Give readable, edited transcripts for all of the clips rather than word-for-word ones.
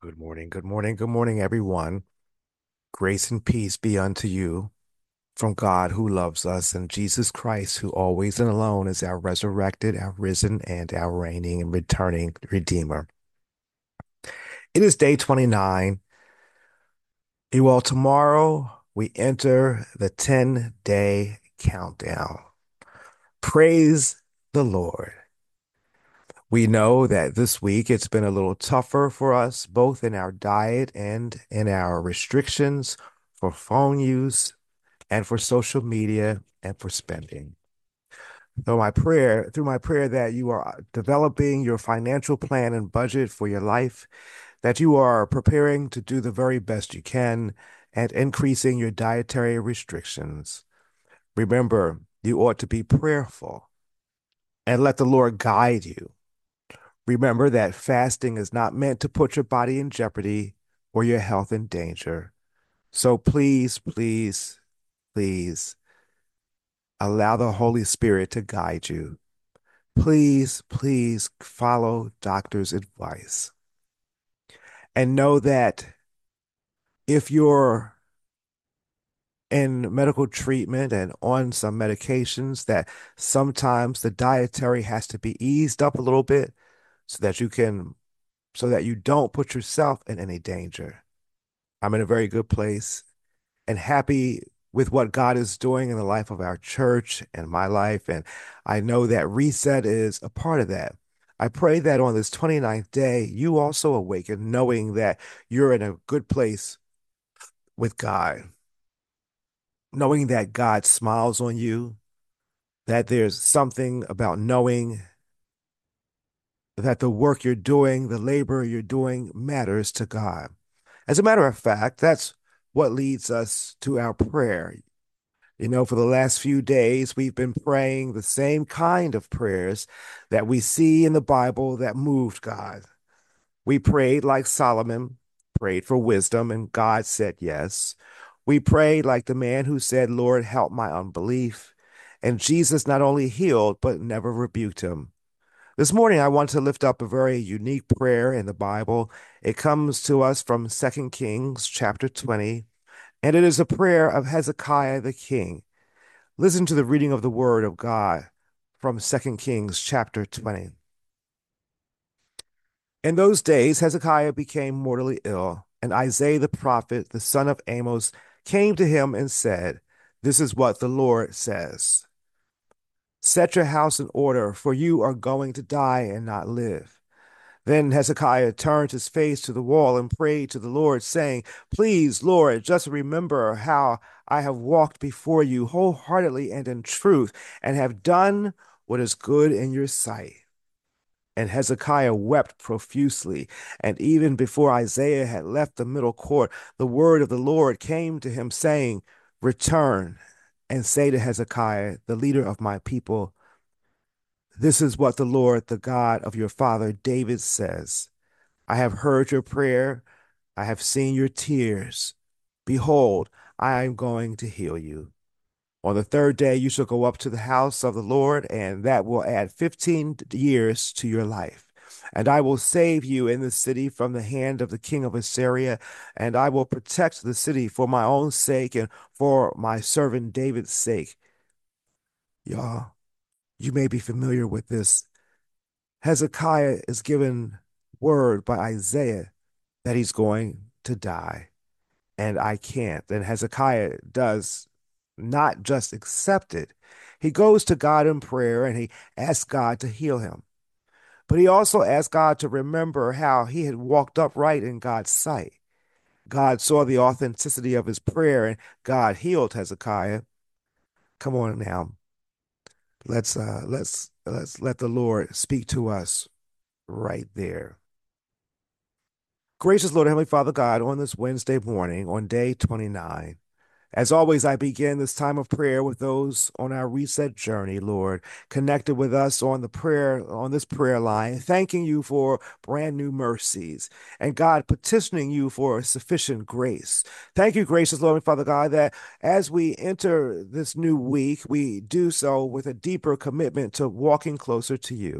Good morning, good morning, good morning, everyone. Grace and peace be unto you from God who loves us and Jesus Christ, who always and alone is our resurrected, our risen, and our reigning and returning Redeemer. It is day 29. You all, tomorrow we enter the 10-day countdown. Praise the Lord. We know that this week it's been a little tougher for us, both in our diet and in our restrictions for phone use and for social media and for spending. Through my prayer that you are developing your financial plan and budget for your life, that you are preparing to do the very best you can and increasing your dietary restrictions. Remember, you ought to be prayerful and let the Lord guide you. Remember that fasting is not meant to put your body in jeopardy or your health in danger. So please, please, please allow the Holy Spirit to guide you. Please, please follow doctor's advice. And know that if you're in medical treatment and on some medications, that sometimes the dietary has to be eased up a little bit so that so that you don't put yourself in any danger. I'm in a very good place and happy with what God is doing in the life of our church and my life. And I know that reset is a part of that. I pray that on this 29th day, you also awaken knowing that you're in a good place with God, knowing that God smiles on you, that there's something about knowing that the work you're doing, the labor you're doing matters to God. As a matter of fact, that's what leads us to our prayer. You know, for the last few days, we've been praying the same kind of prayers that we see in the Bible that moved God. We prayed like Solomon, prayed for wisdom, and God said yes. We prayed like the man who said, Lord, help my unbelief. And Jesus not only healed, but never rebuked him. This morning, I want to lift up a very unique prayer in the Bible. It comes to us from 2 Kings chapter 20, and it is a prayer of Hezekiah the king. Listen to the reading of the word of God from 2 Kings chapter 20. In those days, Hezekiah became mortally ill, and Isaiah the prophet, the son of Amos, came to him and said, This is what the Lord says. Set your house in order, for you are going to die and not live. Then Hezekiah turned his face to the wall and prayed to the Lord, saying, Please, Lord, just remember how I have walked before you wholeheartedly and in truth, and have done what is good in your sight. And Hezekiah wept profusely. And even before Isaiah had left the middle court, the word of the Lord came to him, saying, Return and say to Hezekiah, the leader of my people, This is what the Lord, the God of your father David says. I have heard your prayer. I have seen your tears. Behold, I am going to heal you. On the third day, you shall go up to the house of the Lord, and that will add 15 years to your life. And I will save you in the city from the hand of the king of Assyria, and I will protect the city for my own sake and for my servant David's sake. Y'all, you may be familiar with this. Hezekiah is given word by Isaiah that he's going to die, and I can't. And Hezekiah does not just accept it. He goes to God in prayer and he asks God to heal him. But he also asked God to remember how he had walked upright in God's sight. God saw the authenticity of his prayer and God healed Hezekiah. Come on now. Let's let the Lord speak to us right there. Gracious Lord, Heavenly Father God, on this Wednesday morning, on day 29, as always, I begin this time of prayer with those on our reset journey, Lord, connected with us on this prayer line, thanking you for brand new mercies and God petitioning you for sufficient grace. Thank you, gracious Lord and Father God, that as we enter this new week, we do so with a deeper commitment to walking closer to you.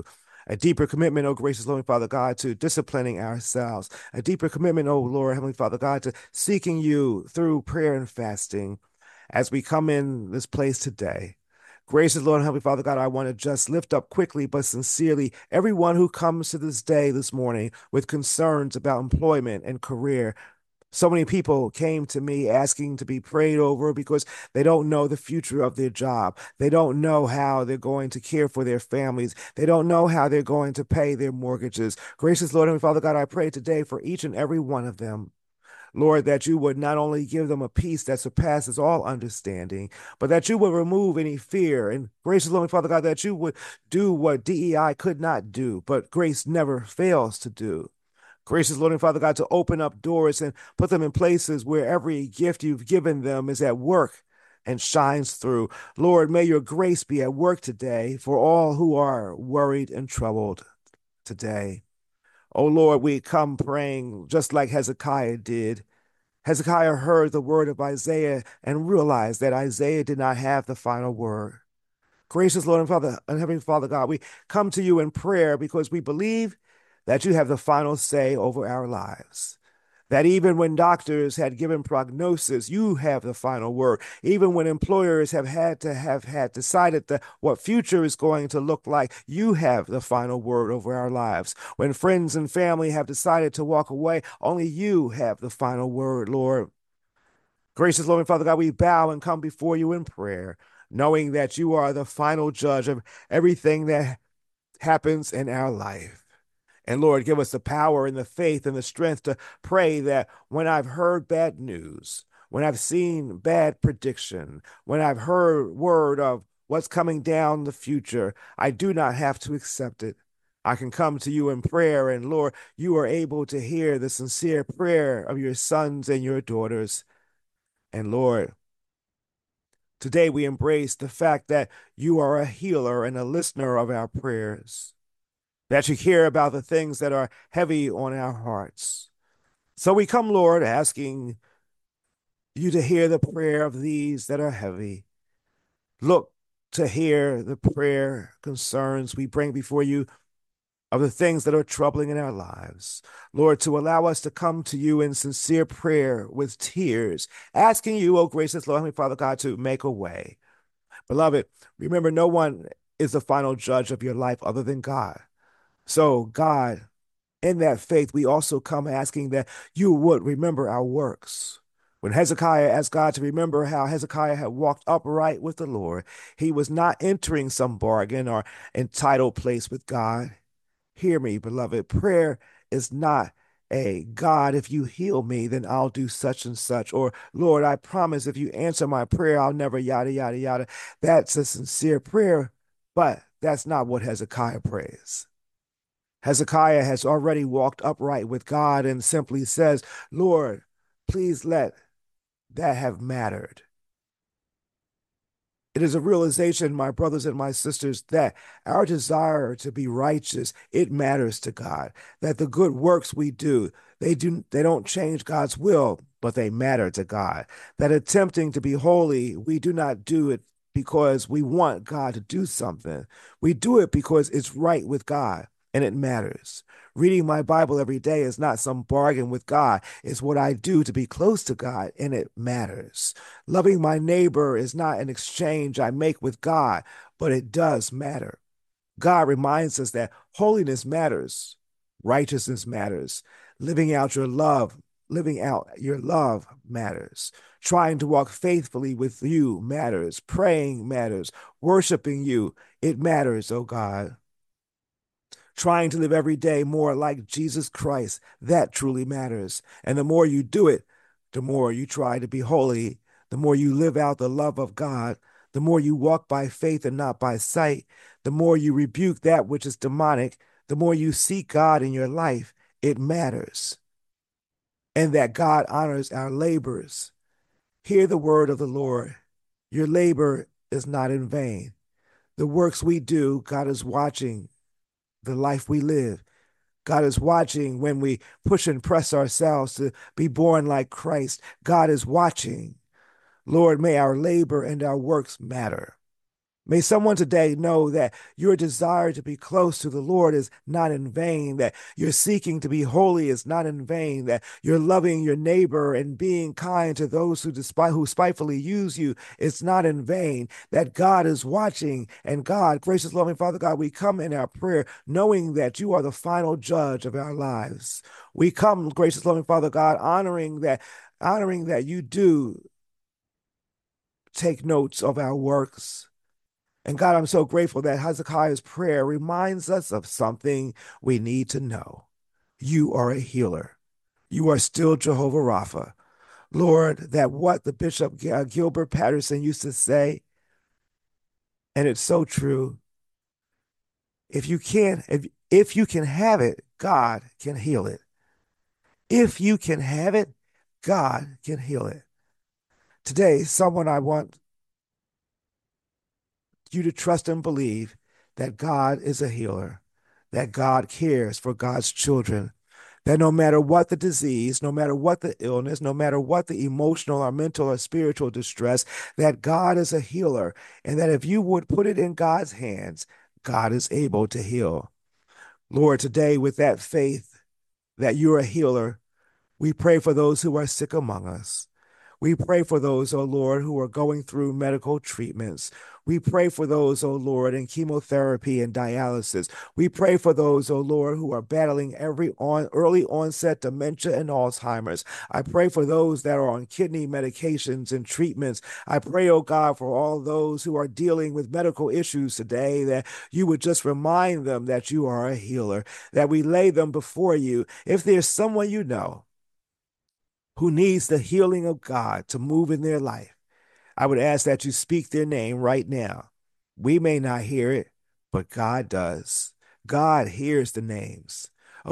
A deeper commitment, oh gracious Lord Father God, to disciplining ourselves. A deeper commitment, oh Lord Heavenly Father God, to seeking you through prayer and fasting as we come in this place today. Gracious Lord and Heavenly Father God, I want to just lift up quickly but sincerely everyone who comes to this day this morning with concerns about employment and career. So many people came to me asking to be prayed over because they don't know the future of their job. They don't know how they're going to care for their families. They don't know how they're going to pay their mortgages. Gracious Lord and Father God, I pray today for each and every one of them. Lord, that you would not only give them a peace that surpasses all understanding, but that you would remove any fear. And gracious Lord, Father God, that you would do what DEI could not do, but grace never fails to do. Gracious Lord and Father God, to open up doors and put them in places where every gift you've given them is at work and shines through. Lord, may your grace be at work today for all who are worried and troubled today. Oh Lord, we come praying just like Hezekiah did. Hezekiah heard the word of Isaiah and realized that Isaiah did not have the final word. Gracious Lord and Father and Heavenly Father God, we come to you in prayer because we believe that you have the final say over our lives. That even when doctors had given prognosis, you have the final word. Even when employers have had decided what future is going to look like, you have the final word over our lives. When friends and family have decided to walk away, only you have the final word, Lord. Gracious Lord and Father God, we bow and come before you in prayer, knowing that you are the final judge of everything that happens in our life. And Lord, give us the power and the faith and the strength to pray that when I've heard bad news, when I've seen bad prediction, when I've heard word of what's coming down the future, I do not have to accept it. I can come to you in prayer, and Lord, you are able to hear the sincere prayer of your sons and your daughters. And Lord, today we embrace the fact that you are a healer and a listener of our prayers, that you care about the things that are heavy on our hearts. So we come, Lord, asking you to hear the prayer of these that are heavy. Look to hear the prayer concerns we bring before you of the things that are troubling in our lives. Lord, to allow us to come to you in sincere prayer with tears, asking you, oh gracious Lord, Heavenly Father God, to make a way. Beloved, remember, no one is the final judge of your life other than God. So, God, in that faith, we also come asking that you would remember our works. When Hezekiah asked God to remember how Hezekiah had walked upright with the Lord, he was not entering some bargain or entitled place with God. Hear me, beloved. Prayer is not a God, if you heal me, then I'll do such and such. Or Lord, I promise if you answer my prayer, I'll never yada, yada, yada. That's a sincere prayer, but that's not what Hezekiah prays. Hezekiah has already walked upright with God and simply says, Lord, please let that have mattered. It is a realization, my brothers and my sisters, that our desire to be righteous, it matters to God. That the good works we do, they don't change God's will, but they matter to God. That attempting to be holy, we do not do it because we want God to do something. We do it because it's right with God and it matters. Reading my Bible every day is not some bargain with God. It's what I do to be close to God, and it matters. Loving my neighbor is not an exchange I make with God, but it does matter. God reminds us that holiness matters, righteousness matters, living out your love matters. Trying to walk faithfully with you matters. Praying matters. Worshiping you, it matters, oh God. Trying to live every day more like Jesus Christ, that truly matters. And the more you do it, the more you try to be holy, the more you live out the love of God, the more you walk by faith and not by sight, the more you rebuke that which is demonic, the more you seek God in your life, it matters. And that God honors our labors. Hear the word of the Lord. Your labor is not in vain. The works we do, God is watching the life we live. God is watching when we push and press ourselves to be born like Christ. God is watching. Lord, may our labor and our works matter. May someone today know that your desire to be close to the Lord is not in vain, that your seeking to be holy is not in vain, that you're loving your neighbor and being kind to those who spitefully use you is not in vain, that God is watching. And God, gracious, loving Father God, we come in our prayer knowing that you are the final judge of our lives. We come, gracious, loving Father God, honoring that you do take notes of our works. And God, I'm so grateful that Hezekiah's prayer reminds us of something we need to know. You are a healer. You are still Jehovah Rapha. Lord, that what the Bishop Gilbert Patterson used to say, and it's so true. If you can have it, God can heal it. If you can have it, God can heal it. Today, someone I want you to trust and believe that God is a healer, that God cares for God's children, that no matter what the disease, no matter what the illness, no matter what the emotional or mental or spiritual distress, that God is a healer, and that if you would put it in God's hands, God is able to heal. Lord, today with that faith that you're a healer, we pray for those who are sick among us. We pray for those, O Lord, who are going through medical treatments. We pray for those, O Lord, in chemotherapy and dialysis. We pray for those, O Lord, who are battling early onset dementia and Alzheimer's. I pray for those that are on kidney medications and treatments. I pray, O God, for all those who are dealing with medical issues today, that you would just remind them that you are a healer, that we lay them before you. If there's someone you know who needs the healing of God to move in their life, I would ask that you speak their name right now. We may not hear it, but God does. God hears the names.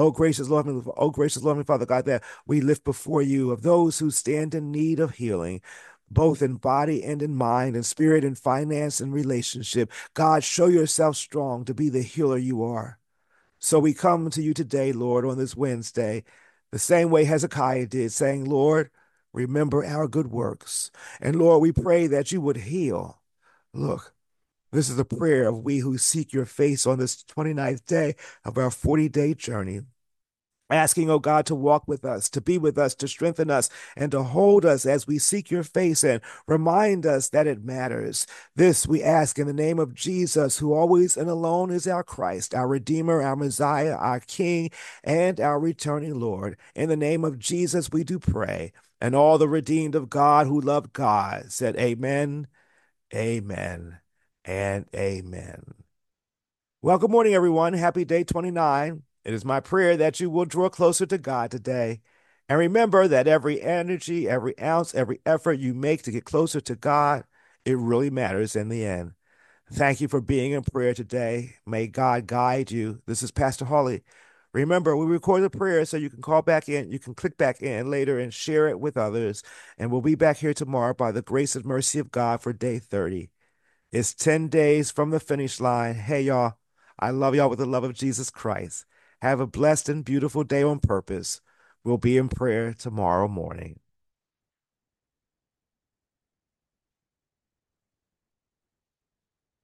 Oh gracious Lord, my Father God, that we lift before you of those who stand in need of healing, both in body and in mind, in spirit and finance and relationship. God, show yourself strong to be the healer you are. So we come to you today, Lord, on this Wednesday, the same way Hezekiah did, saying, Lord, remember our good works. And Lord, we pray that you would heal. Look, this is a prayer of we who seek your face on this 29th day of our 40-day journey, asking, oh God, to walk with us, to be with us, to strengthen us, and to hold us as we seek your face and remind us that it matters. This we ask in the name of Jesus, who always and alone is our Christ, our Redeemer, our Messiah, our King, and our returning Lord. In the name of Jesus, we do pray. And all the redeemed of God who love God said, Amen, amen, and amen. Well, good morning, everyone. Happy day 29. It is my prayer that you will draw closer to God today. And remember that every energy, every ounce, every effort you make to get closer to God, it really matters in the end. Thank you for being in prayer today. May God guide you. This is Pastor Holly. Remember, we record the prayer so you can call back in. You can click back in later and share it with others. And we'll be back here tomorrow by the grace and mercy of God for day 30. It's 10 days from the finish line. Hey, y'all, I love y'all with the love of Jesus Christ. Have a blessed and beautiful day on purpose. We'll be in prayer tomorrow morning.